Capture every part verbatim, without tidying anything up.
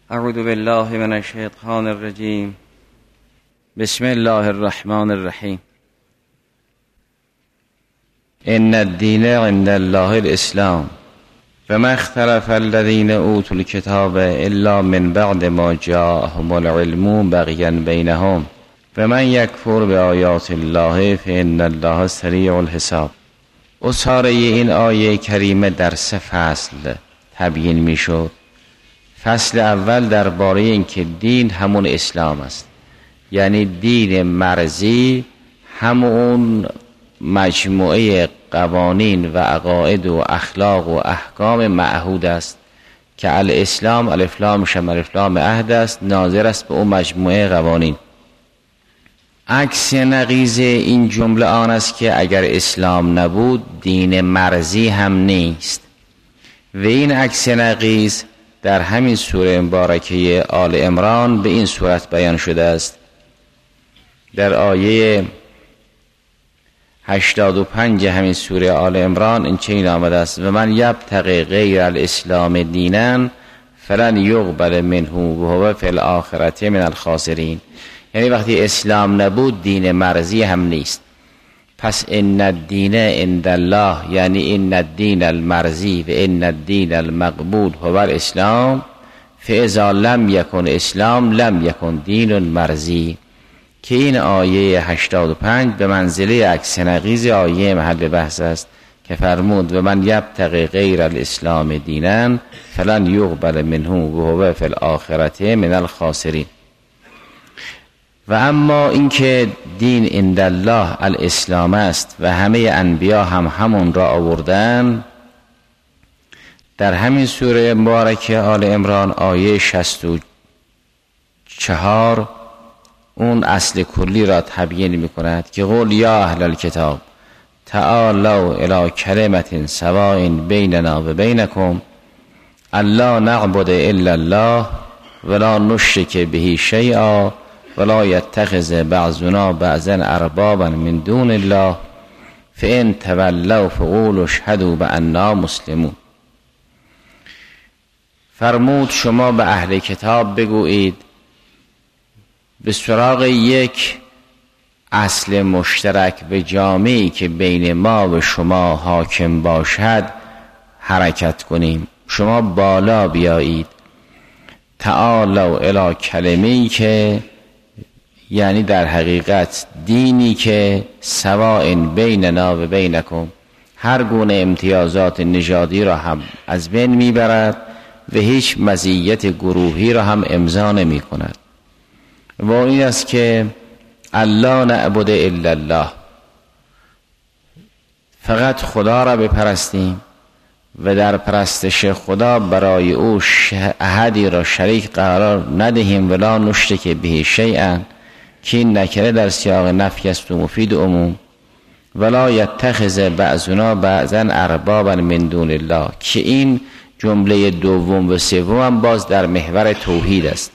اعوذ بالله من الشیطان الرجیم. بسم الله الرحمن الرحیم. ان الدین عند الله الاسلام فما اختلف الذين اوتوا الكتاب الا من بعد ما جاءهم العلم بغيا بينهم فمن يكفر بآیات الله فإن الله سریع الحساب. اصحاره این آیه کریمه در سه فصل تبیین می شد. فصل اول درباره این که دین همون اسلام است، یعنی دین مرضی همون مجموعه قوانین و عقاید و اخلاق و احکام معهود است که الاسلام الف لام شم الف لام عهد است، ناظر است به اون مجموعه قوانین. عکس نقیض این جمله آن است که اگر اسلام نبود دین مرضی هم نیست، و این عکس نقیض در همین سوره مبارکه آل عمران به این صورت بیان شده است. در آیه هشتاد و پنج همین سوره آل عمران این چنین آمده است: و من یبتغی غیر الاسلام دینا فلن یقبل منه و هو فی الاخرة من الخاسرین. یعنی وقتی اسلام نبود دین مرضی هم نیست. پس ان الدین عند الله، یعنی ان الدین المرضی و ان الدین المقبول هو الاسلام، فاذا لم یکن اسلام لم یکن دین مرضی. که این آیه هشتاد و پنج به منزله عکس نقیض آیه محل بحث است که فرمود و من یبتغی غیر الاسلام دینا فلن یقبل منه و هو فی الاخرة من الخاسرین. و اما اینکه دین عند الله الاسلام است و همه انبیا هم همون را آوردن، در همین سوره مبارکه آل عمران آیه شصت و چهار اون اصل کلی را تبیین می کند که قول یا اهل الکتاب تعالوا الی کلمة سواء بیننا و بینکم الا نعبد الا الله ولا نشرک به شیئا ولا یتخذ بعضنا بعضا اربابا من دون الله فان تولوا فقولوا اشهدوا بأننا مسلمون. فرمود شما به اهل کتاب بگویید به سراغ یک اصل مشترک و جامعی که بین ما و شما حاکم باشد حرکت کنیم. شما بالا بیایید. تعالوا الی کلمه‌ای که یعنی در حقیقت دینی که سواء بیننا و بینکم، هر گونه امتیازات نژادی را هم از بین میبرد و هیچ مزیت گروهی را هم امضا نمی کند. و این است که الا نعبد الا الله، فقط خدا را بپرستیم و در پرستش خدا برای او احدی را شریک قرار ندهیم. ولا نشرک به شیئا، که این نکره در سیاق نفی است و مفید عموم. ولا یتخذ بعضنا بعضا اربابا من دون الله، که این جمله دوم و سوم هم باز در محور توحید است.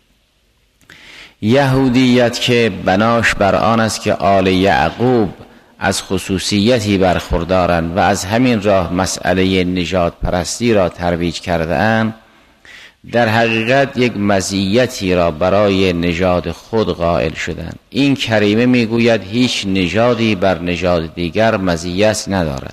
یهودیت که بناش بر آن است که آل یعقوب از خصوصیتی برخوردارند و از همین راه مسئله نژاد پرستی را ترویج کرده اند، در حقیقت یک مزیتی را برای نژاد خود قائل شدند. این کریمه میگوید هیچ نژادی بر نژاد دیگر مزیت ندارد.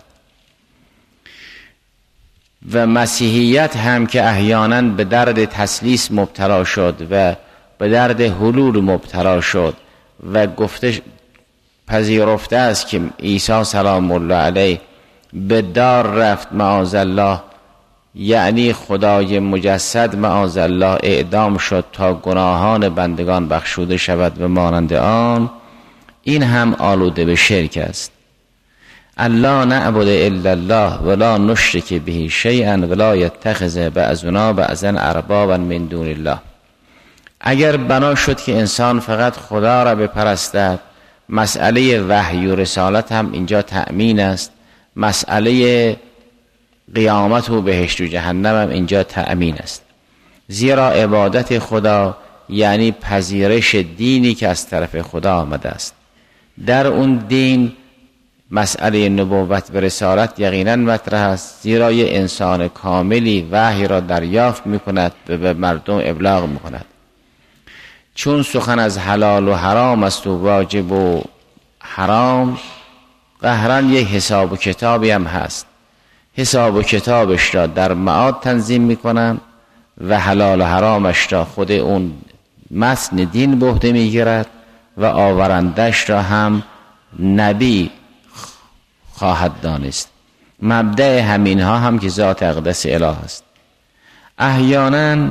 و مسیحیت هم که احیانا به درد تسلیس مبتلا شد و به درد حلول مبتلا شد و گفته پذیرفته است که عیسی سلام الله علیه به دار رفت معاذالله، یعنی خدای مجسد معاذالله اعدام شد تا گناهان بندگان بخشوده شود و مانند آن، این هم آلوده به شرک است. الا نعبد الا الله ولا نشرک به شیئا ولا یتخذ بعضنا بعضا اربابا من دون الله. اگر بنا شد که انسان فقط خدا را بپرستد، مسئله وحی و رسالت هم اینجا تأمین است، مسئله قیامت و بهشت و جهنم هم اینجا تأمین است. زیرا عبادت خدا یعنی پذیرش دینی که از طرف خدا آمده است. در اون دین مسئله نبوت و رسالت یقینا مطرح است، زیرا یه انسان کاملی وحی را دریافت میکند و به مردم ابلاغ میکند. چون سخن از حلال و حرام است و واجب و حرام، قهرن یک حساب و کتابی هم هست. حساب و کتابش را در معاد تنظیم میکنن و حلال و حرامش را خود اون متن دین به عهده میگیرد و آورندش را هم نبی خواهد دانست. مبدأ همینها هم که ذات اقدس اله است. احیانا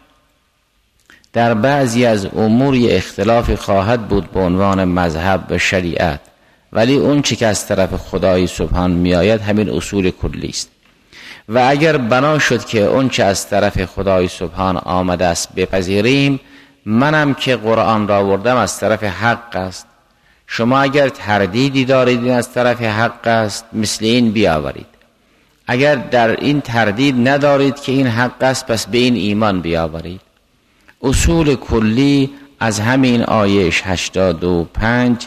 در بعضی از امور اختلافی خواهد بود به عنوان مذهب و شریعت، ولی اون چی که از طرف خدای سبحان می آید همین اصول کلی است. و اگر بنا شد که اون چی از طرف خدای سبحان آمده است بپذیریم، منم که قرآن را آوردم از طرف حق است. شما اگر تردیدی دارید از طرف حق است، مثل این بیاورید. اگر در این تردید ندارید که این حق است، پس به این ایمان بیاورید. اصول کلی از همین آیه هشتاد و پنج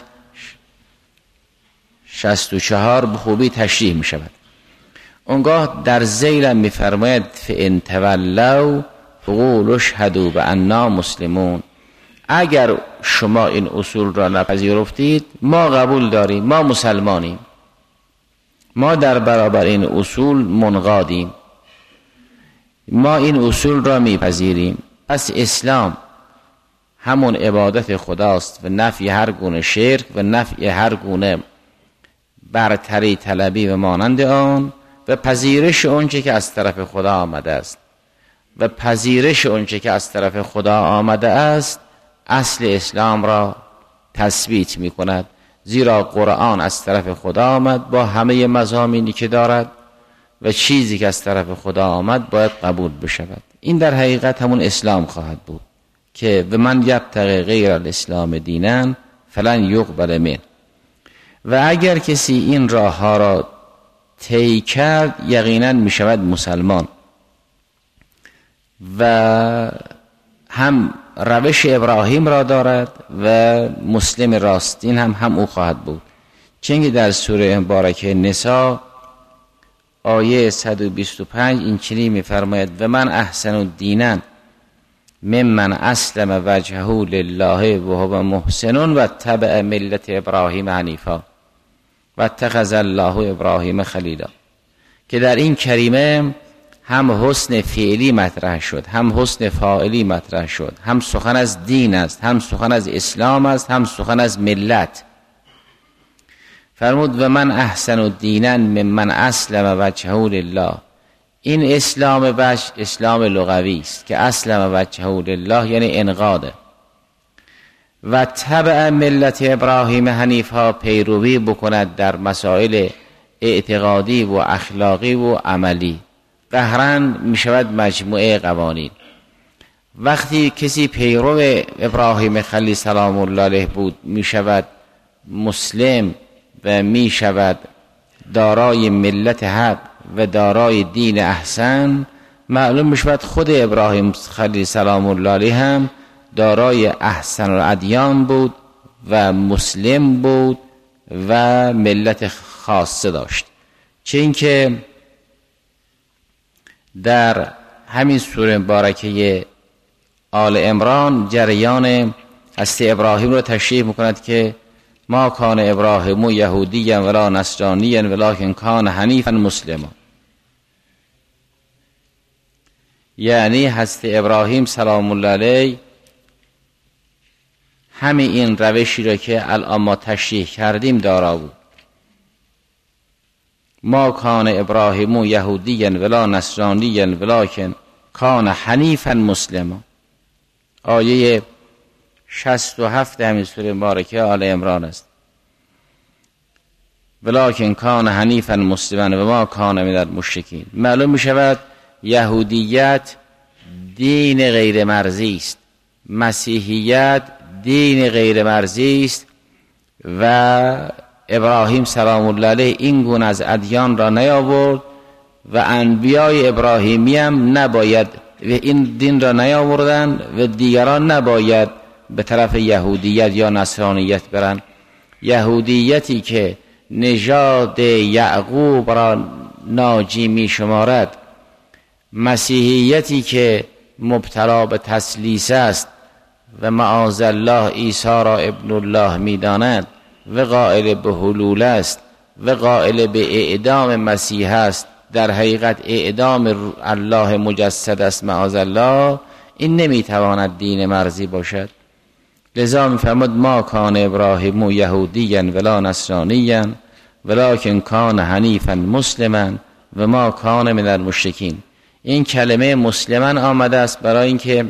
شصت و چهار به خوبی تشریح می شود. اونگاه در ذیل می فرماید فإن تولوا فقولوا اشهدوا بأننا مسلمون. اگر شما این اصول را نپذیرفتید، ما قبول داریم، ما مسلمانیم، ما در برابر این اصول منقادیم، ما این اصول را میپذیریم. پس اسلام همون عبادت خداست و نفی هر گونه شرک و نفی هر گونه برتری طلبی و مانند آن و پذیرش اونچه که از طرف خدا آمده است. و پذیرش اونچه که از طرف خدا آمده است اصل اسلام را تثبیت می کند، زیرا قرآن از طرف خدا آمد با همه مضامینی که دارد و چیزی که از طرف خدا آمد باید قبول بشود. این در حقیقت همون اسلام خواهد بود که و من یبتغی غیر الاسلام دینا فلن یقبل منه. و اگر کسی این راه ها را طی کرد، یقینا می شود مسلمان و هم روش ابراهیم را دارد و مسلم راستین هم هم او خواهد بود. چنانکه در سوره مبارکه نساء آیه صد و بیست و پنج این چنین می‌فرماید و من احسن دینا ممن اسلم وجهه لله و هو محسن و اتبع ملت ابراهیم حنیفا و اتخذ الله ابراهیم خلیلا. که در این کریمه هم حسن فعلی مطرح شد، هم حسن فاعلی مطرح شد، هم سخن از دین است، هم سخن از اسلام است، هم سخن از ملت. فرمود و من احسن دینا ممن اسلم وجهه لله. این اسلام وجه اسلام لغوی است که اسلم وجهه لله یعنی انقاده. و تبع ملت ابراهیم حنیفا، پیروی بکند در مسائل اعتقادی و اخلاقی و عملی. قهرن می شود مجموعه قوانین. وقتی کسی پیرو ابراهیم خلیل سلام الله علیه بود، می شود مسلم و می شود دارای ملت حق و دارای دین احسن. معلوم می شود خود ابراهیم خلیل سلام الله علیه هم دارای احسن الادیان بود و مسلم بود و ملت خاصه داشت. چه اینکه در همین سوره مبارکه آل عمران جریان هست ابراهیم رو تشریح میکند که ما کان ابراهیم یهودی ولا نصرانی ولکن کان حنیفا مسلما. یعنی هست ابراهیم سلام الله علیه همین این روشی را که الان ما تشریح کردیم دارا بود. ما کان ابراهیم یهودی ولا نصرانی ولکن کان حنیفا مسلما. آیه شصت و هفت همین سوره مبارکه آل عمران است. ولکن کان حنیفا مسلما و ما کان من المشرکین. معلوم می شود یهودیت دین غیر مرزی است، مسیحیت دین غیر مرزی است و ابراهیم سلام الله علیه این گونه از ادیان را نیاورد و انبیای ابراهیمی هم نباید و این دین را نیاوردن و دیگران نباید به طرف یهودیت یا نصرانیت برن. یهودیتی که نژاد یعقوب را ناجی می شمارد، مسیحیتی که مبتلا به تثلیث است و معاذ الله عیسی را ابن الله می داند و قائل به حلول است و قائل به اعدام مسیح است، در حقیقت اعدام الله مجسد است معاذ الله، این نمیتواند دین مرضی باشد. لذا میفرماد ما کان ابراهیم یهودیا ولا نصرانیا ولکن کان حنیفا مسلما و ما کان من المشرکین. این کلمه مسلما آمده است برای اینکه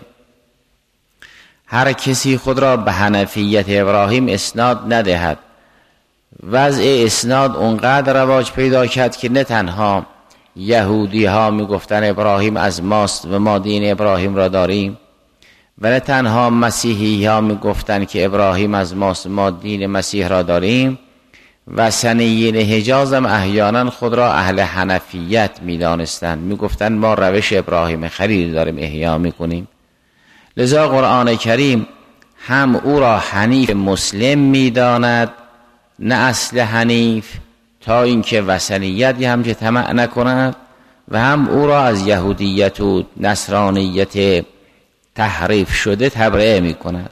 هر کسی خود را به حنفیت ابراهیم اسناد ندهد. وضع اسناد اونقدر رواج پیدا کرد که نه تنها یهودی ها می گفتن ابراهیم از ماست و ما دین ابراهیم را داریم، و نه تنها مسیحی ها می گفتن که ابراهیم از ماست و ما دین مسیح را داریم، و سنیین حجاز هم احیانا خود را اهل حنفیت می دانستند، می گفتن ما روش ابراهیم خلیل داریم احیا می کنیم. لذا قرآن کریم هم او را حنیف مسلم می داند، نه اصل حنیف، تا اینکه وثنیت هم که طمع نکند، و هم او را از یهودیت و نصرانیت تحریف شده تبرئه می کند.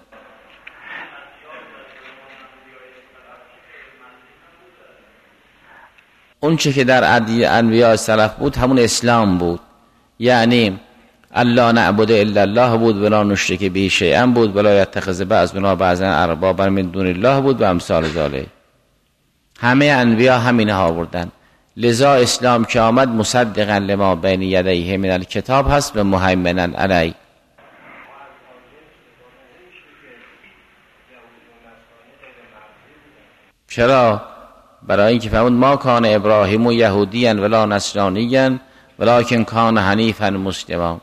اون چه که در انبیاء سلف بود همون اسلام بود، یعنی الله نعبد الا الله بود، ولا نشرک به شیئا بود، ولا یتخذ بعضنا بعضا اربابا من دون الله بود و امثال ذالک. همه انبیا همینها بردن. لذا اسلام که آمد مصدقا لما بین یدیه من الکتاب هست و مهیمنا علی. چرا؟ برای اینکه فرمود ما کان ابراهیم یهودیا ولا نصرانیا ولکن کان حنیفا مسلما.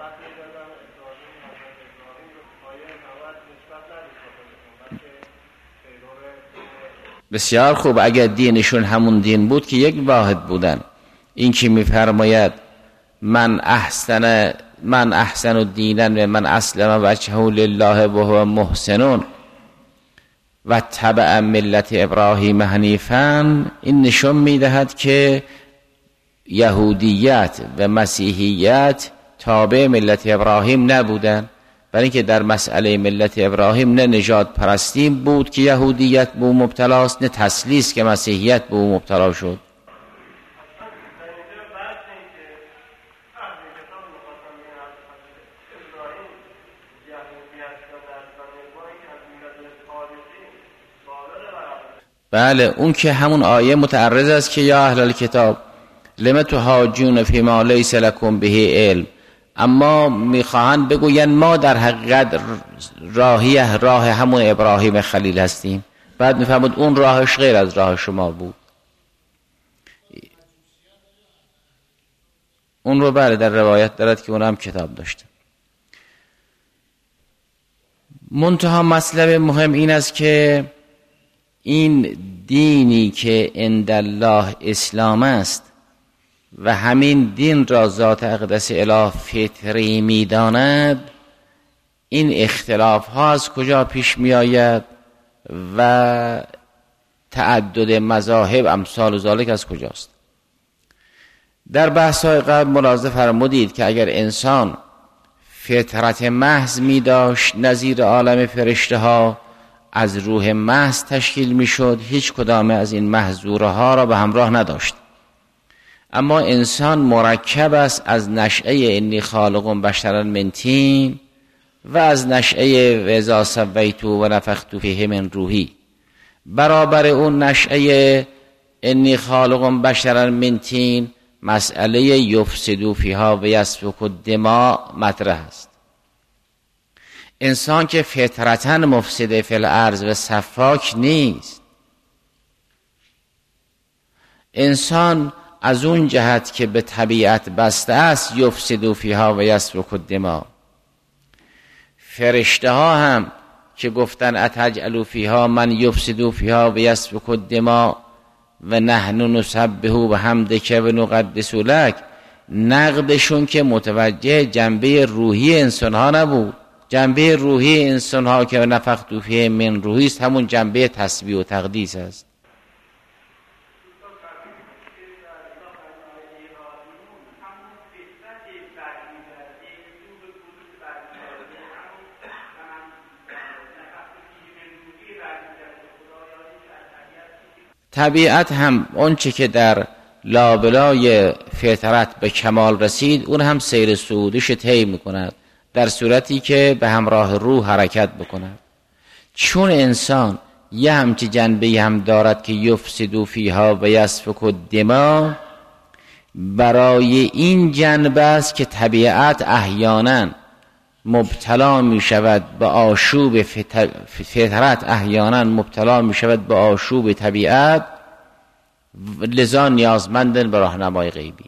بسیار خوب، اگر دینشون همون دین بود که یک واحد بودن. این که میفرماید من احسن من احسن الدین و من اسلم وجهه لله و هو محسن و تبع ملت ابراهیم حنیفا، این نشون میدهد که یهودیت و مسیحیت تابع ملت ابراهیم نبودن، برای اینکه در مسئله ملت ابراهیم نه نژاد پرستی بود که یهودیت به او مبتلاست، نه تثلیث که مسیحیت به او مبتلا شد. بله، اون که همون آیه متعرض است که یا اهل الکتاب لم تحاجون فی ما لیس لکم به علم، اما میخواهند بگوین ما در حقیقت راهی راه همون ابراهیم خلیل هستیم. بعد میفهمد اون راهش غیر از راه شما بود. اون رو بله در روایت دارد که اون هم کتاب داشته. منتها مطلب مهم این است که این دینی که عند الله اسلام است و همین دین را ذات اقدس اله فطری می داند، این اختلاف ها از کجا پیش می آید و تعدد مذاهب امثال ذالک از کجاست؟ در بحث های قبل ملاحظه فرمودید که اگر انسان فطرت محض می داشت نظیر عالم فرشته ها، از روح محض تشکیل می شد، هیچ کدام از این محظوره ها را به همراه نداشت. اما انسان مرکب است از نشأه انی خالق بشرا من طین و از نشأه و اذا سویت و نفخت فیه من روحی. برابر اون نشأه انی خالق بشرا من طین مسئله یفسد فیها و یسفک الدماء مطرح است. انسان که فطرتاً مفسد فی الارض و سفاک نیست. انسان از اون جهت که به طبیعت بسته است یفسد فیها و یسفک الدماء. فرشته ها هم که گفتن اتجعل فیها من یفسد فیها و یسفک الدماء و نحن نسبح بحمدک و نقدس لک، نقدشون که متوجه جنبه روحی انسان ها نبود. جنبه روحی انسان ها که نفخت فیه من روحی است همون جنبه تسبیح و تقدیس است. طبیعت هم اون چه که در لابلای فطرت به کمال رسید اون هم سیر صعودش طی میکند، در صورتی که به همراه روح حرکت بکند. چون انسان یه همچی جنبه هم دارد که یفسدو فیها و یسفک الدماء، برای این جنبه است که طبیعت احیانا مبتلا می شود به آشوب فطرت، احیانا مبتلا می شود به آشوب طبیعت، لذا نیازمندن به راهنمای غیبی.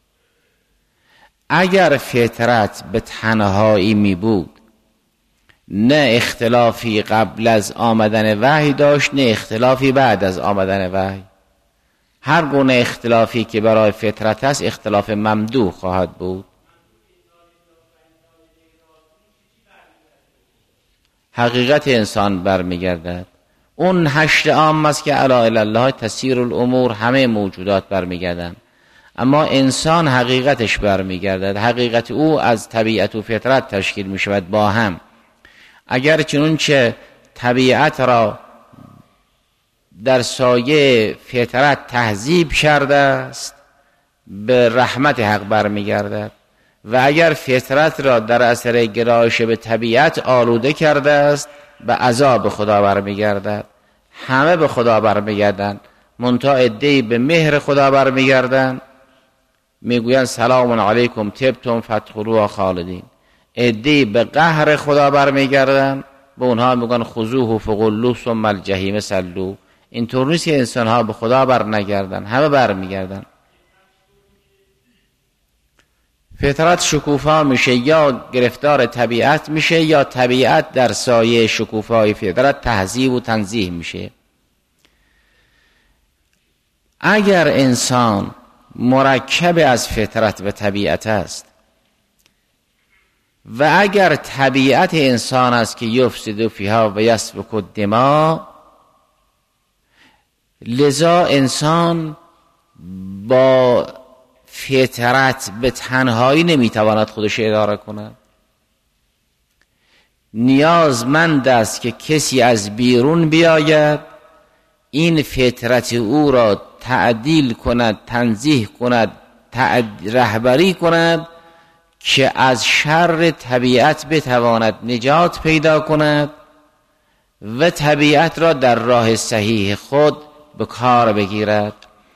اگر فطرت به تنهایی می بود، نه اختلافی قبل از آمدن وحی داشت، نه اختلافی بعد از آمدن وحی. هر گونه اختلافی که برای فطرت است اختلاف ممدوح خواهد بود. حقیقت انسان برمیگردد. اون هشت عام است که الا الی الله تسیر الامور، همه موجودات برمیگردند، اما انسان حقیقتش برمیگردد. حقیقت او از طبیعت و فطرت تشکیل می شود با هم. اگر چنانچه طبیعت را در سایه فطرت تهذیب کرده است به رحمت حق برمیگردد، و اگر فطرت را در اثر گرایش به طبیعت آلوده کرده است به عذاب خدا برمیگردد. همه به خدا برمیگردند، منتها عده‌ای به مهر خدا برمیگردند، میگویند سلام علیکم طبتم فادخلوها خالدین. عده‌ای به قهر خدا برمیگردند، به اونها میگن خذوه فغلوه ثم الجحیم صلوه. اینطور نیست که انسان ها به خدا بر نگردن، همه برمیگردن. فطرت شکوفا میشه، یا گرفتار طبیعت میشه، یا طبیعت در سایه شکوفای فطرت تهذیب و تنزیه میشه. اگر انسان مرکب از فطرت و طبیعت است و اگر طبیعت انسان است که یفسد فیها و یسفک الدماء، لذا انسان با فطرت به تنهایی نمیتواند خودش اداره کند. نیازمند است که کسی از بیرون بیاید این فطرت او را تعدیل کند، تنزیه کند، رهبری کند که از شر طبیعت بتواند نجات پیدا کند و طبیعت را در راه صحیح خود به کار بگیرد.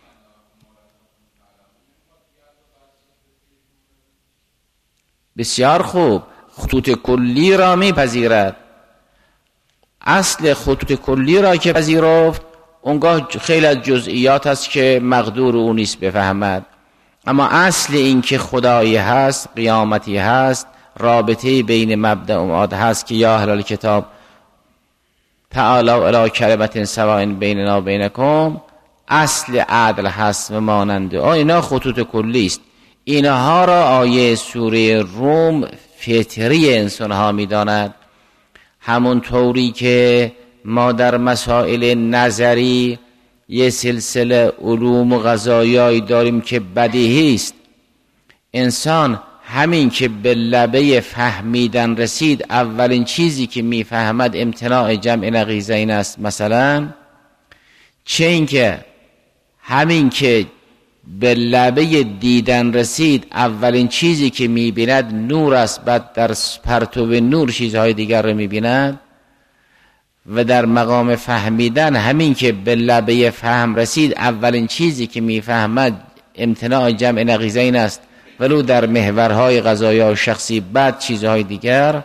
بسیار خوب، خطوط کلی را میپذیرد. اصل خطوط کلی را که پذیرفت، اونگاه خیلی از جزئیات است که مقدور او نیست بفهمد، اما اصل این که خدایی هست، قیامتی هست، رابطه بین مبدأ و معاد هست که یا اهل الکتاب تعالوا الی کلمة سواء بیننا و بینکم، اصل عدل هست و مانند آن. اینا خطوط کلی است. اینها را آیه سوره روم فطری انسان ها می داند. همون طوری که ما در مسائل نظری یه سلسله علوم و قضایایی داریم که بدیهی است، انسان همین که به لبه فهمیدن رسید اولین چیزی که میفهمد امتناع جمع نقیضین است مثلا، چه این که همین که به لبه دیدن رسید اولین چیزی که میبیند نور است، بعد در پرتو نور چیزهای دیگر رو میبیند، و در مقام فهمیدن همین که به لبه فهم رسید اولین چیزی که میفهمد امتناع جمع نقیضین است، ولو در محورهای قضایا و شخصی بعد چیزهای دیگر.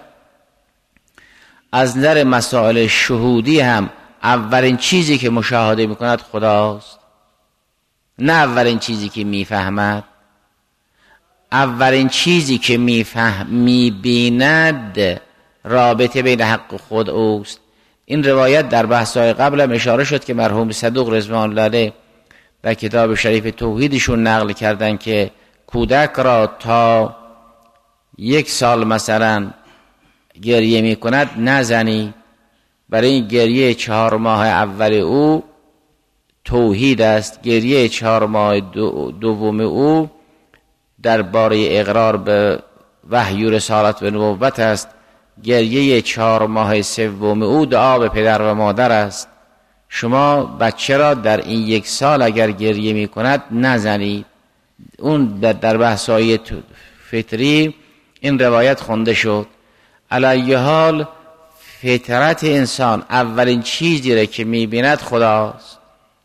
از نظر مسائل شهودی هم اولین چیزی که مشاهده میکند خداست، نه اولین چیزی که میفهمد. اولین چیزی که میفهم میبیند رابطه بین حق و خود اوست. این روایت در بحث‌های قبل هم اشاره شد که مرحوم صدوق رضوان الله علیه در کتاب شریف توحیدشون نقل کردن که کودک را تا یک سال مثلا گریه می کند نزنی، برای این گریه چهار ماه اول او توحید است، گریه چهار ماه دو دوم او درباره اقرار به وحی و رسالت و نبوت است، گریه چهار ماه سوم او دعا به پدر و مادر است. شما بچه را در این یک سال اگر گریه می کند نزنید. اون در بحثای فطری این روایت خونده شد. علی حال فطرت انسان اولین چیزی را که می بیند خداست،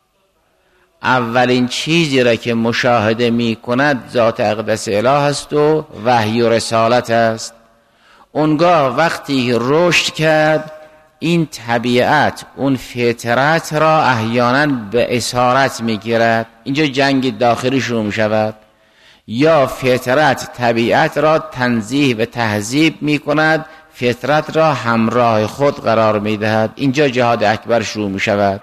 اولین چیزی را که مشاهده می کند ذات اقدس اله است و وحی و رسالت است. اونگاه وقتی رشد کرد این طبیعت اون فطرت را احیانا به اسارت می گیرد. اینجا جنگ داخلی شروع می شود. یا فطرت طبیعت را تنزیه و تهذیب می کند، فطرت را همراه خود قرار می دهد. اینجا جهاد اکبر شروع می شود.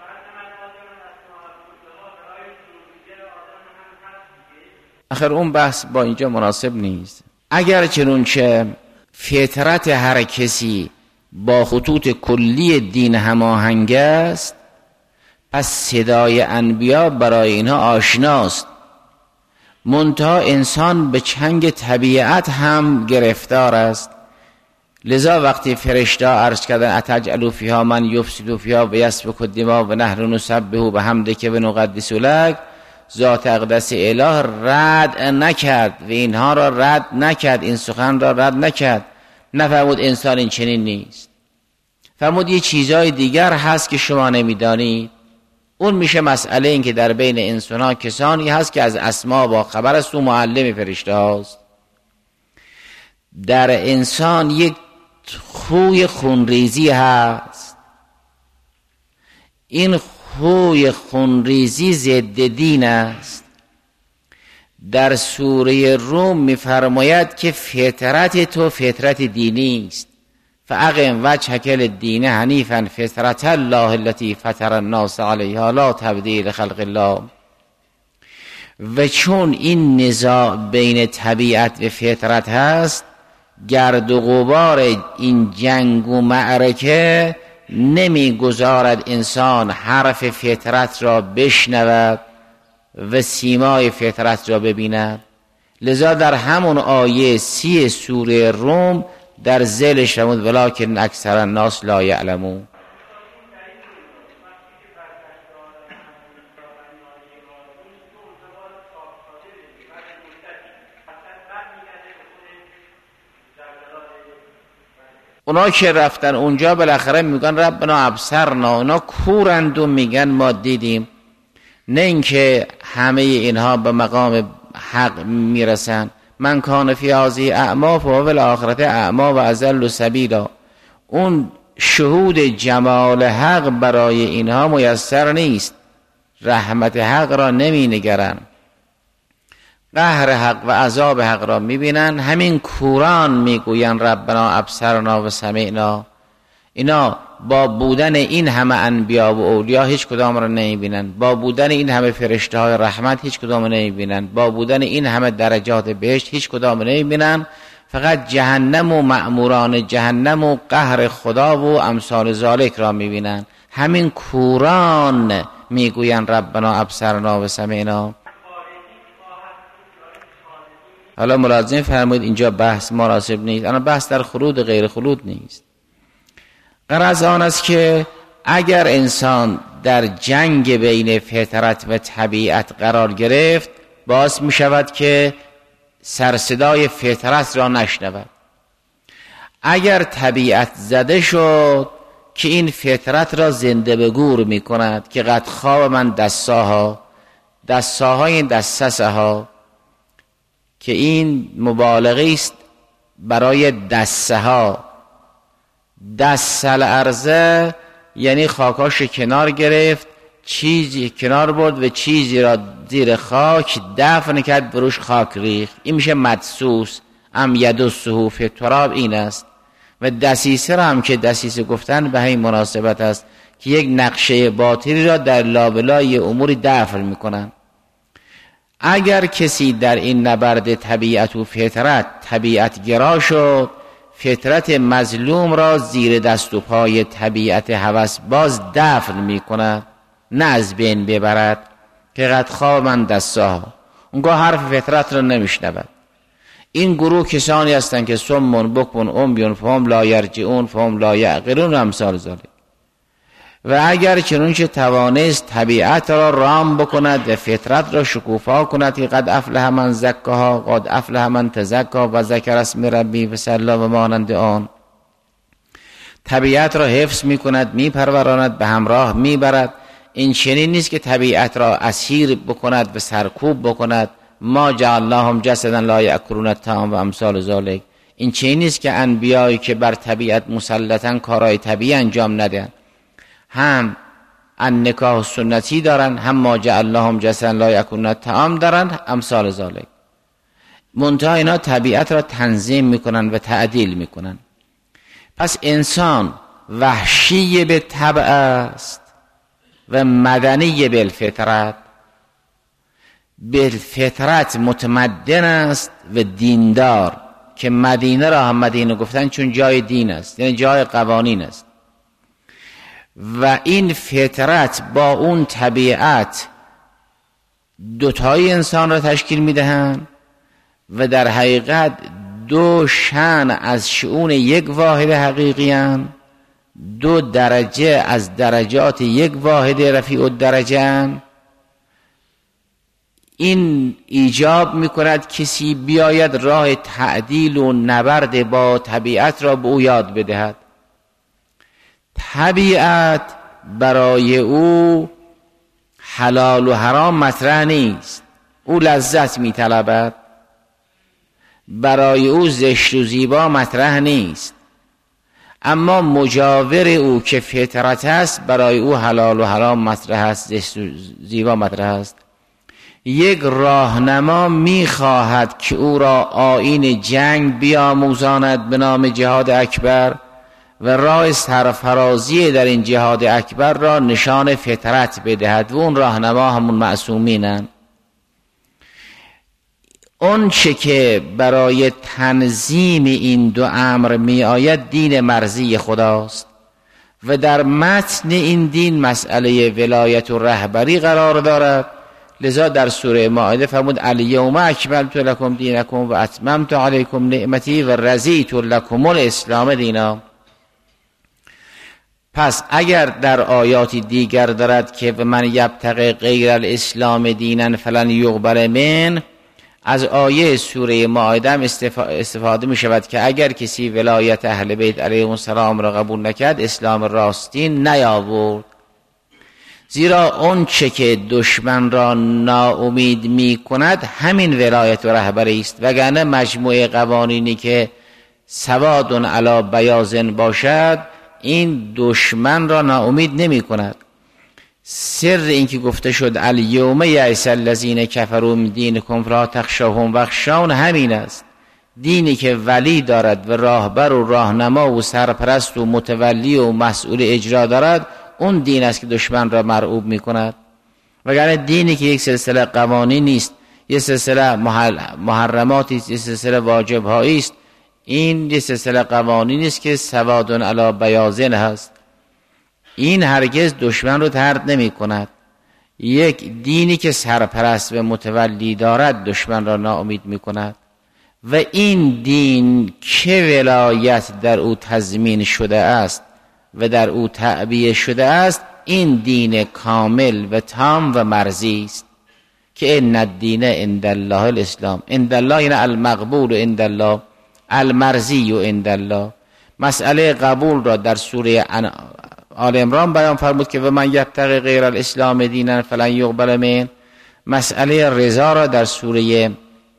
آخر اون بحث با اینجا مناسب نیست. اگر چنونچه فطرت هر کسی با خطوط کلی دین هماهنگ است، پس صدای انبیا برای اینها آشناست. منتها انسان به چنگ طبیعت هم گرفتار است. لذا وقتی فرشته عرض کردن اتجعل فیها من یفسد فیها و یسفک الدماء و نحن نسبح بحمدک و نقدس لک، ذات اقدس اله رد نکرد و اینها را رد نکرد، این سخن را رد نکرد. نفرمود انسان این چنین نیست، فرمود یه چیزای دیگر هست که شما نمیدانید. اون میشه مسئله این که در بین انسان ها کسانی هست که از اسما با خبر است و معلم فرشته هاست. در انسان یک خوی خونریزی هست. این خوی خونریزی ضد دین است. در سوره روم میفرماید که فطرت تو فطرت دینی است. فاقم وجهک للدین حنیفا فطرت الله التي فطر الناس علیها لا تبدیل خلق الله. و چون این نزاع بین طبیعت و فطرت هست، گرد و غبار این جنگ و معرکه نمیگذارد انسان حرف فطرت را بشنود و سیمای فطرت را ببیند. لذا در همون آیه سی سوره روم در ذیلش فرمود ولکن اکثر الناس لا یعلمون. اونا که رفتن اونجا بالاخره میگن ربنا ابصرنا، اونا کورند و میگن ما دیدیم. نه اینکه همه اینها به مقام حق میرسن. من کان فی هذه اعما فهو فی الاخرة اعما و اضل سبیلا. اون شهود جمال حق برای اینها میسر نیست، رحمت حق را نمی نگرن، قهر حق و عذاب حق را میبینن. همین کوران میگوین ربنا ابصرنا و سمعنا. اینا با بودن این همه انبیا و اولیا هیچ کدام را نمیبینن، با بودن این همه فرشته های رحمت هیچ کدام را نمیبینن، با بودن این همه درجات بهشت هیچ کدام را نمیبینن. فقط جهنم و مأموران جهنم و قهر خدا و امثال ذالک را میبینن. همین کوران میگوین ربنا ابصرنا و سمعنا. حالا ملازم فرمایید اینجا بحث مناسب نیست. انا بحث در خلود غیر خلود نیست. غرض آن است که اگر انسان در جنگ بین فطرت و طبیعت قرار گرفت، باعث می شود که سرصدای فطرت را نشنود. اگر طبیعت زده شد که این فطرت را زنده به گور می کند که قد خواب من دستاها، دستاهای دستسه ها، که این مبالغه است برای دسته ها. دستل ارزه یعنی خاکاش کنار گرفت، چیزی کنار برد و چیزی را زیر خاک دفن کرد، بروش خاک ریخت. این میشه مدسوس. ام ید صحوف تراب این است. و دسیسه را هم که دسیسه گفتن به همین مناسبت است که یک نقشه باطلی را در لابلای اموری دفن میکنن. اگر کسی در این نبرد طبیعت و فطرت طبیعت گرا شد، فطرت مظلوم را زیر دست و پای طبیعت هوس باز دفن می کند، نه از بین ببرد که قد خواب من دستاها. اونگاه حرف فطرت را نمیشنود. این گروه کسانی هستند که سمون بکمون امیون فهم لا یرجعون فهم لا یعقلون و امثال ذالک. و اگر چنانچه توانست طبیعت را رام بکند و فطرت را شکوفا کند که قد افلح من زکاها قد افلح من تزکا و ذکر اسم ربی و صلی و مانند آن، طبیعت را حفظ می کند، می پروراند، به همراه می برد. این چنین نیست که طبیعت را اسیر بکند و سرکوب بکند. ما جعلناهم جسدا لا یأکلون الطعام و امثال ذلک. این چنین نیست که انبیایی که بر طبیعت مسلطن کارهای طبیعی انجام ندهند، هم النکاح سنتی دارن، هم ما جعلناهم جسدا لا یأکلون الطعام دارن، امثال ذلک. منتها اینا طبیعت را تنظیم میکنن و تعدیل میکنن. پس انسان وحشی به طبع است و مدنی بالفطرت. بالفطرت متمدن است و دیندار، که مدینه را هم مدینه گفتن چون جای دین است، یعنی جای قوانین است. و این فطرت با اون طبیعت دوتای انسان را تشکیل میدهند و در حقیقت دو شأن از شؤون یک واحد حقیقی هستند، دو درجه از درجات یک واحد رفیع الدرجه هستند. این ایجاب میکند کسی بیاید راه تعدیل و نبرد با طبیعت را به او یاد بدهد. طبیعت برای او حلال و حرام مطرح نیست، او لذت میطلبد. برای او زشت و زیبا مطرح نیست، اما مجاور او که فطرت است برای او حلال و حرام مطرح است، زشت و زیبا مطرح است. یک راهنما میخواهد که او را آیین جنگ بیاموزاند به نام جهاد اکبر و راه سرفرازی در این جهاد اکبر را نشان فطرت بدهد و اون راهنما همون معصومینن. اون چه که برای تنظیم این دو امر می آید دین مرضی خداست و در متن این دین مسئله ولایت و رهبری قرار دارد. لذا در سوره مائده فرمود الیوم اکملت لکم دینکم و اتممت علیکم نعمتی و رضیت لکم الاسلام دینا. پس اگر در آیاتی دیگر دارد که و من یبتغی غیر الاسلام دینا فلن یقبل من، از آیه سوره مائده هم استفاده می شود که اگر کسی ولایت اهل بیت علیهم السلام را قبول نکرد اسلام راستین نیاورد. زیرا اون چه که دشمن را ناامید می کند همین ولایت و رهبری است، وگرنه مجموعه قوانینی که سواد علی بیاض باشد این دشمن را ناامید نمی کند. سر این که گفته شد الیوم یئس الذین کفروا من دینکم فلا تخشوهم واخشون همین است. دینی که ولی دارد و راهبر و راهنما و سرپرست و متولی و مسئول اجرا دارد، اون دین است که دشمن را مرعوب می کند. وگرنه دینی که یک سلسله قوانین نیست، یک سلسله محرماتی است، یک سلسله واجب‌هایی است، این یک سلسله قوانینی است که سواد علی بیاض هست، این هرگز دشمن رو طرد نمی کند. یک دینی که سرپرست و متولی دارد دشمن را ناامید می کند و این دین که ولایت در او تضمین شده است و در او تعبیه شده است، این دین کامل و تام و مرضی است که ان الدین عند الله الاسلام. عند الله یعنی المقبول عند الله، المرضی عند الله. مسئله قبول را در سوره آل عمران بیان فرمود که و من یبتغی غیر الاسلام دینا فلن یقبل من. مسئله رضا را در سوره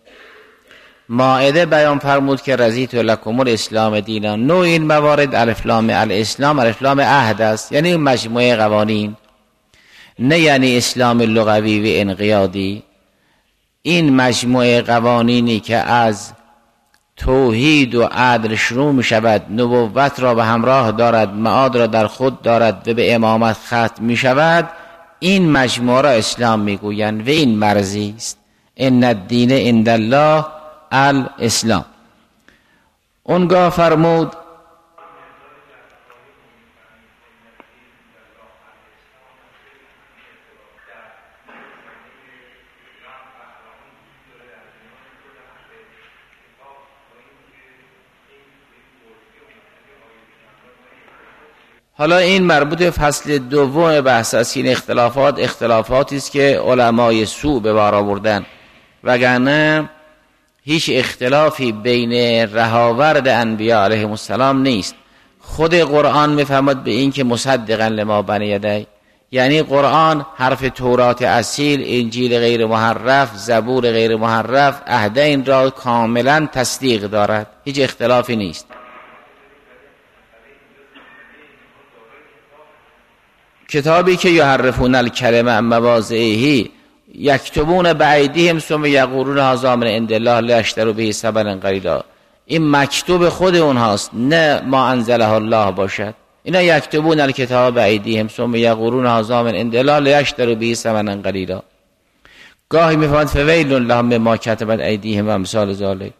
مائده بیان فرمود که رضیت لکم الاسلام دینا. نوع این موارد الف لام الاسلام الف لام عهد است، یعنی مجموعه قوانین، نه یعنی اسلام لغوی و انقیادی. این مجموعه قوانینی که از توحید و عدل شروع می شود، نبوت را به همراه دارد، معاد را در خود دارد و به امامت ختم می شود، این مجموعه را اسلام می گویند و این مرضی است. ان الدین عند الله الاسلام. اونگاه فرمود حالا این مربوط به فصل دوم بحث است. این اختلافات اختلافاتی است که علمای سوء به بار آوردن، وگرنه هیچ اختلافی بین رهاورد انبیاء علیهم السلام نیست. خود قرآن میفهمد به این که مصدقا لما بین یدی، یعنی قرآن حرف تورات اصیل، انجیل غیر محرف، زبور غیر محرف، عهدین را کاملا تصدیق دارد، هیچ اختلافی نیست. کتابی که یحرفون الکلمه عن مواضعه یکتبون بایدیهم ثم یقولون هذا من عند الله لیشتروا به ثمنا قلیلا، این مکتوب خود اونهاست، نه ما انزله الله باشد. اینا یکتبون الکتاب بایدیهم ثم یقولون هذا من عند الله لیشتروا به ثمنا قلیلا. گاهی میفهمند فویل لهم مما کتبت ایدیهم و امثال ذلک.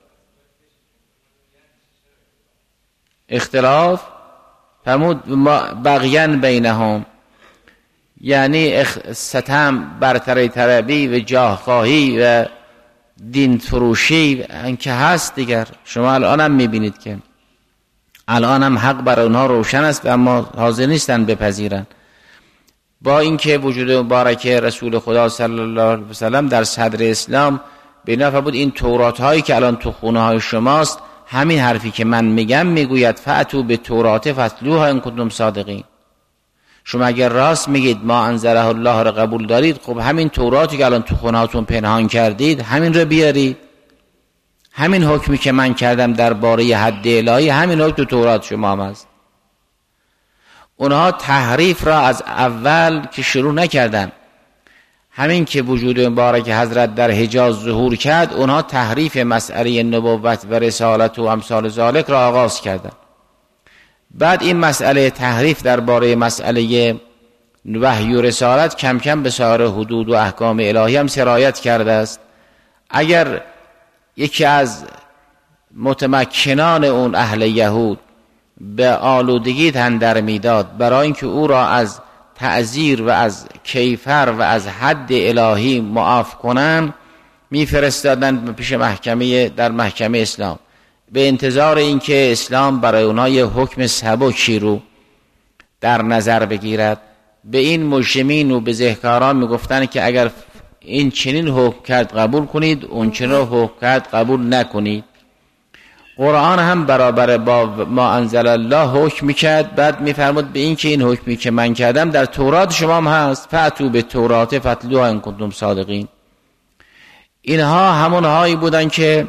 اختلاف فرمود بغیا بینهم، یعنی ستم برتری طلبی و جاهخواهی و دین فروشی که هست دیگر. شما الان هم میبینید که الان هم حق برای اونها روشن است و اما حاضر نیستن بپذیرن. با اینکه وجود مبارک رسول خدا صلی الله علیه و سلم در صدر اسلام به نفع بود این تورات هایی که الان تو خونه های شماست، همین حرفی که من میگم میگوید فأتوا به تورات فاتلوها ان کنتم صادقین. شما اگر راست میگید ما انزله الله را قبول دارید، خب همین توراتی که الان تو خونه هاتون پنهان کردید همین رو بیارید. همین حکمی که من کردم درباره حد الهی، همین حکم تو تورات شما هم هست. اونها تحریف را از اول که شروع نکردن، همین که وجود مبارک حضرت در حجاز ظهور کرد، اونها تحریف مسئله نبوت و رسالت و امثال ذالک را آغاز کردن. بعد این مسئله تحریف درباره مسئله وحی و رسالت کم کم به سایر حدود و احکام الهی هم سرایت کرده است. اگر یکی از متمکنان اون اهل یهود به آلودگی تن در میداد برای اینکه او را از تعذیر و از کیفر و از حد الهی معاف کنن، میفرستادن پیش محکمه در محکمه اسلام به انتظار اینکه اسلام برای اونها یه حکم سبکی رو در نظر بگیرد. به این مجرمین و بزهکاران میگفتن که اگر این چنین حکم کرد قبول کنید، اون چنین حکم کرد قبول نکنید. قرآن هم برابر با ما انزل الله حکم میکرد. بعد میفرمود به این که این حکمی که من کردم در تورات شما هم هست، فأتوا به تورات فاتلوها ان کنتم صادقین. اینها همونهایی بودن که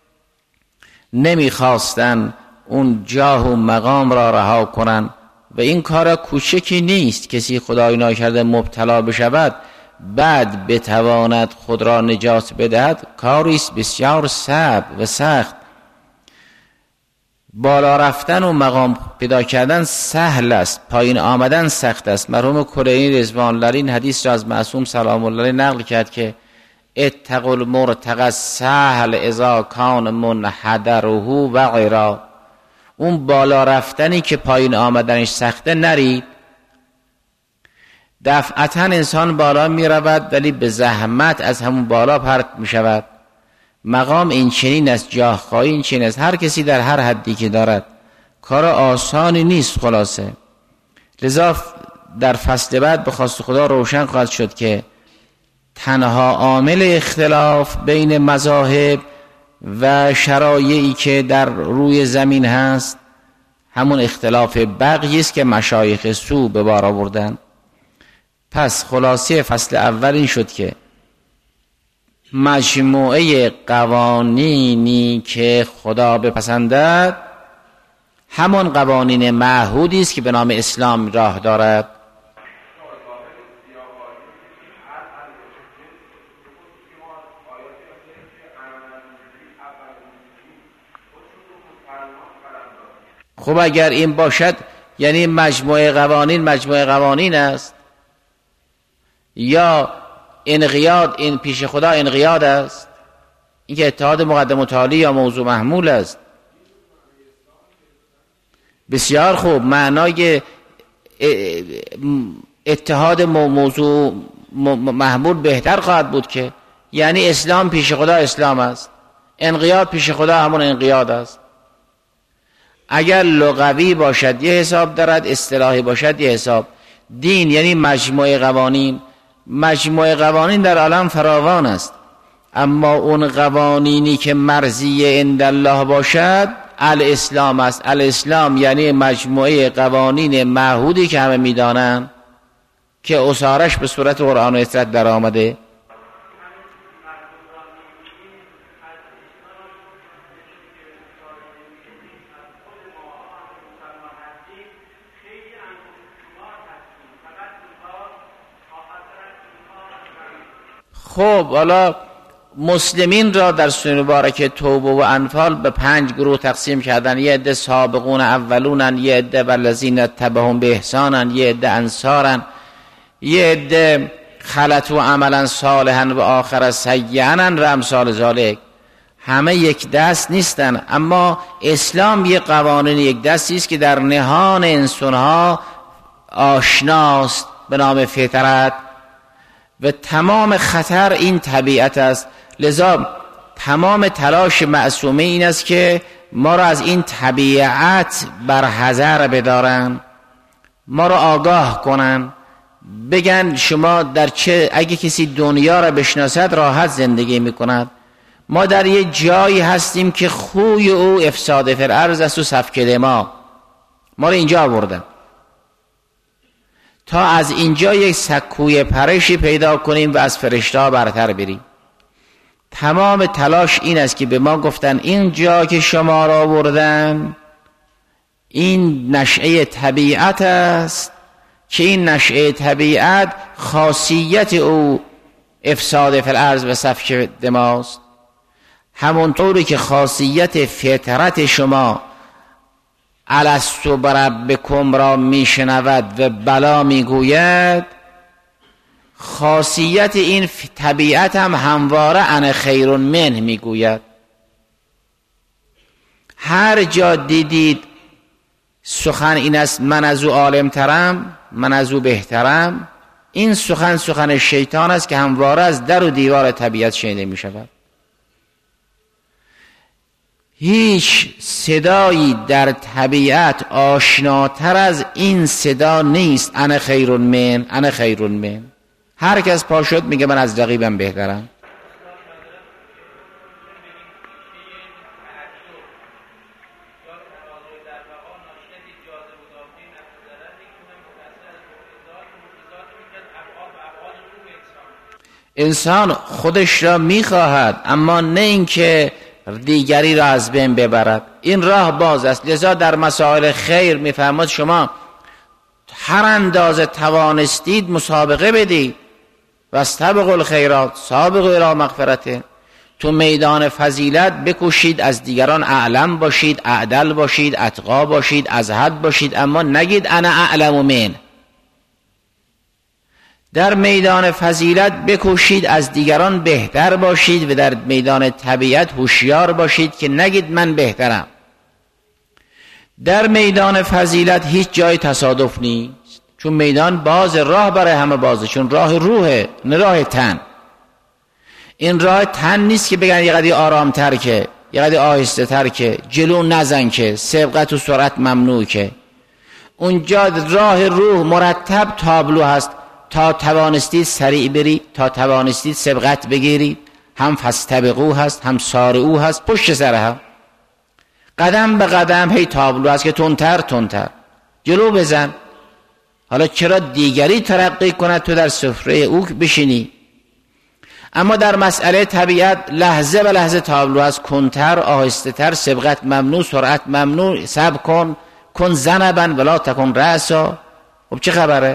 نمیخواستن اون جاه و مقام را رها کنن و این کار کوچکی نیست. کسی خدای ناکرده مبتلا بشود بعد بتواند خود را نجات بدهد، کاری است بسیار صعب و سخت. بالا رفتن و مقام پیدا کردن سهل است، پایین آمدن سخت است. مرحوم کلینی رضوان الله این حدیث را از معصوم سلام الله علیه نقل کرد که اتقوا المرتقى السهل اذا کان منحدره وغیرا. اون بالا رفتنی که پایین آمدنش سخته نرید. دفعتا انسان بالا می رود ولی به زحمت از همون بالا پرت می شود. مقام این چنین است، جاه خواهی این چنین است. هر کسی در هر حدی که دارد، کار آسانی نیست خلاصه. لذا در فصل بعد به خواست خدا روشن خواهد شد که تنها عامل اختلاف بین مذاهب و شرایعی که در روی زمین هست همون اختلاف بغی است که مشایخ سو به بار آوردن. پس خلاصه فصل اول این شد که مجموعه قوانینی که خدا بپسندد همون قوانین معهودی است که به نام اسلام راه دارد. خب اگر این باشد یعنی مجموعه قوانین مجموعه قوانین است، یا انقیاد این پیش خدا انقیاد است، این که اتحاد مقدم و تالی یا موضوع محمول است. بسیار خوب، معنای اتحاد موضوع محمول بهتر خواهد بود که یعنی اسلام پیش خدا اسلام است، انقیاد پیش خدا همون انقیاد است. اگر لغوی باشد یه حساب دارد، اصطلاحی باشد یه حساب. دین یعنی مجموعه قوانین. مجموعه قوانین در عالم فراوان است، اما اون قوانینی که مرضی عند الله باشد الاسلام است. الاسلام یعنی مجموعه قوانین معهودی که همه میدانن که اسارش به صورت قرآن و اطرت در آمده. خب حالا مسلمین را در سوره مبارکه توبه و انفال به پنج گروه تقسیم کردن. یه عده سابقون اولونن، یه عده والذین تبعهم باحسانن، یه عده انصارن، یه عده خلطوا عملا صالحا و آخر سیئا و امثال ذالک. همه یک دست نیستن، اما اسلام یک قوانین یک دستی است که در نهان انسانها آشناست به نام فطرت و تمام خطر این طبیعت است. لذا تمام تلاش معصومه این است که ما را از این طبیعت برحذر بدارن، ما را آگاه کنن، بگن شما در چه، اگه کسی دنیا را بشناسد راحت زندگی میکند. ما در یه جایی هستیم که خوی او افساد فی الارض است و سفک دما. ما را اینجا آوردن تا از اینجا یک سکوی پرشی پیدا کنیم و از فرشته‌ها برتر بریم. تمام تلاش این است که به ما گفتن این جا که شما را آوردن این نشأه طبیعت است که این نشأه طبیعت خاصیت او افساد فی الارض و سفک دماست. همونطوری که خاصیت فطرت شما الست بربکم را میشنود و بلا میگوید، خاصیت این طبیعت هم همواره انا خیر منه میگوید. هر جا دیدید سخن این است من از او عالم ترم، من از او بهترم، این سخن سخن شیطان است که همواره از در و دیوار طبیعت شنیده می شود. هیچ صدایی در طبیعت آشناتر از این صدا نیست. انا خیر من، انا خیر من. هر کس پا شد میگه من از رقیبم بهترم. انسان خودش را میخواهد، اما نه اینکه دیگری را از بین ببرد. این راه باز است. لذا در مسائل خیر میفرماد شما هر اندازه توانستید مسابقه بدید و استبقوا الخیرات سابقوا الی مغفرته. تو میدان فضیلت بکوشید از دیگران اعلم باشید، اعدل باشید، اتقا باشید، از حد باشید، اما نگید انا اعلم من. در میدان فضیلت بکوشید از دیگران بهتر باشید و در میدان طبیعت هوشیار باشید که نگید من بهترم. در میدان فضیلت هیچ جای تصادف نیست، چون میدان باز، راه برای همه بازه، چون راه روحه نه راه تن. این راه تن نیست که بگن یه قدری آرام تر که، یه قدری آهسته تر که، جلو نزن که، سبقت و سرعت ممنوع که. اونجا راه روح مرتب تابلو هست، تا توانستید سریع بری، تا توانستید سبقت بگیرید. هم فاستبقوا هست، هم سارعوا هست، پشت سر هم، قدم به قدم هی تابلو هست که تندتر تندتر جلو بزن. حالا چرا دیگری ترقی کند تو در سفره او بشینی؟ اما در مسئله طبیعت لحظه به لحظه تابلو هست، کنتر، آهسته تر، سبقت ممنوع، سرعت ممنوع، صبر کن، کن زنبن ولا تکن رأسا. خب چه خبره؟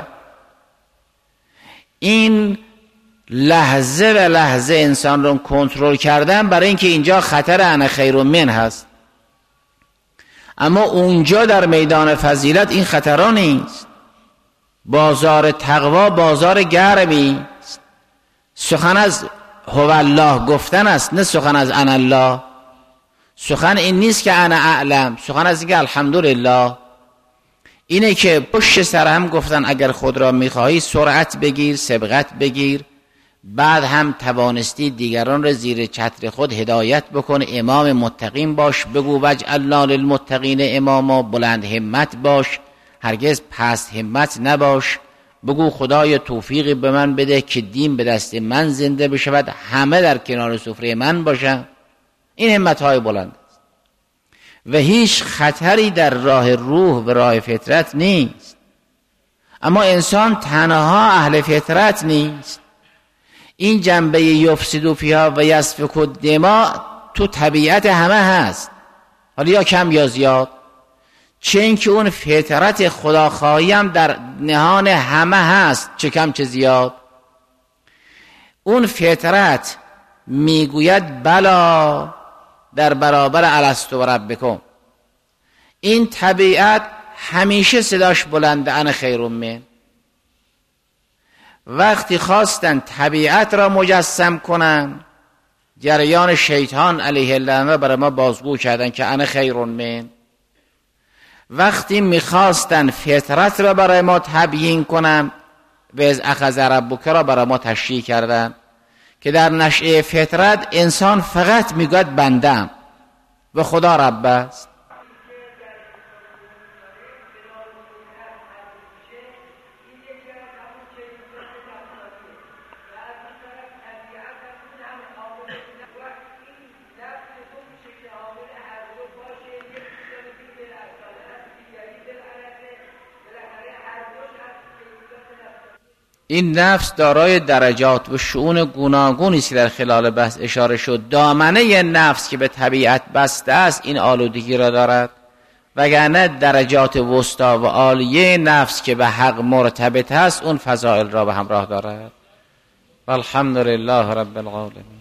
این لحظه به لحظه انسان رو کنترل کردن برای اینکه اینجا خطر انا خیر من هست. اما اونجا در میدان فضیلت این خطرها نیست. بازار تقوا بازار گرمی است. سخن از هو الله گفتن است، نه سخن از انا الله. سخن این نیست که انا اعلم، سخن از اینکه الحمدلله. اینه که پشت سر هم گفتن اگر خود را میخواهی سرعت بگیر، سبقت بگیر، بعد هم توانستی دیگران را زیر چتر خود هدایت بکن، امام متقین باش، بگو وجعلنا للمتقین اماما، بلند همت باش، هرگز پست همت نباش، بگو خدای توفیقی به من بده که دین به دست من زنده بشود، همه در کنار سفره من باشن. این همت‌های بلند است و هیچ خطری در راه روح و راه فطرت نیست. اما انسان تنها اهل فطرت نیست. این جنبه یفسد فیها و یسفک الدماء تو طبیعت همه هست، حالا یا کم یا زیاد. چه اینکه اون فطرت خداخواهی هم در نهان همه هست، چه کم چه زیاد. اون فطرت میگوید بلا در برابر الستو ربکم. این طبیعت همیشه صداش بلنده، انا خیر من. وقتی خواستن طبیعت را مجسم کنن، جریان شیطان علیه اللعنه برای ما بازگو کردن که انا خیر من. وقتی میخواستن فطرت را برای ما تبیین کنن، و از اخذ ربک را برای ما تشریح کردن که در نشأه فطرت انسان فقط میگوید بندم و خدا رب است. این نفس دارای درجات و شؤون گوناگونی است که در خلال بحث اشاره شد. دامنه نفس که به طبیعت بسته است این آلودگی را دارد، وگرنه درجات وسطا و عالیه نفس که به حق مرتبط است اون فضائل را به همراه دارد. والحمد لله رب العالمین.